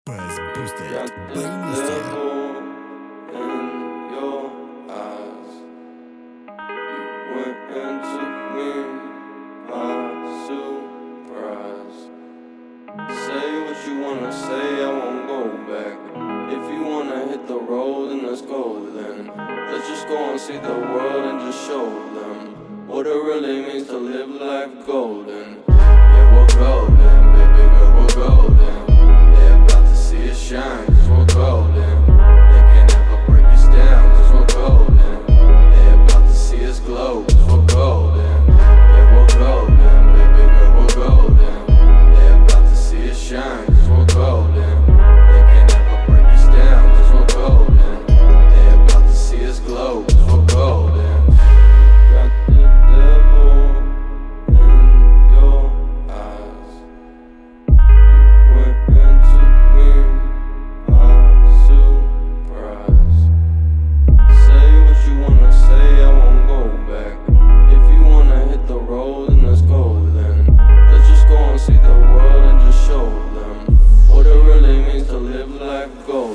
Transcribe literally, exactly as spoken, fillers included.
Buzz boosted. Got the devil in your eyes. You went and took me by surprise. Say what you wanna say, I won't go back. If you wanna hit the road, then let's go then. Let's just go and see the world and just show them what it really means to live life golden. Yeah, we're golden, baby girl, we're golden. They're about to see us shine, cause we're golden. They can't ever break us down, cause we're golden. They're about to see us glow, cause we're golden. Yeah, we're golden, baby girl, we're golden. They're about to see us shine, cause we're golden. They can't ever break us down, cause we're golden. They're about to see us glow, cause we're golden. Got the devil in your eyes. You went and took me by surprise. Say what you wanna say, I won't go back. If you wanna hit the road, then let's go then. Let's just go and see the world and just show them what it really means to live life gold.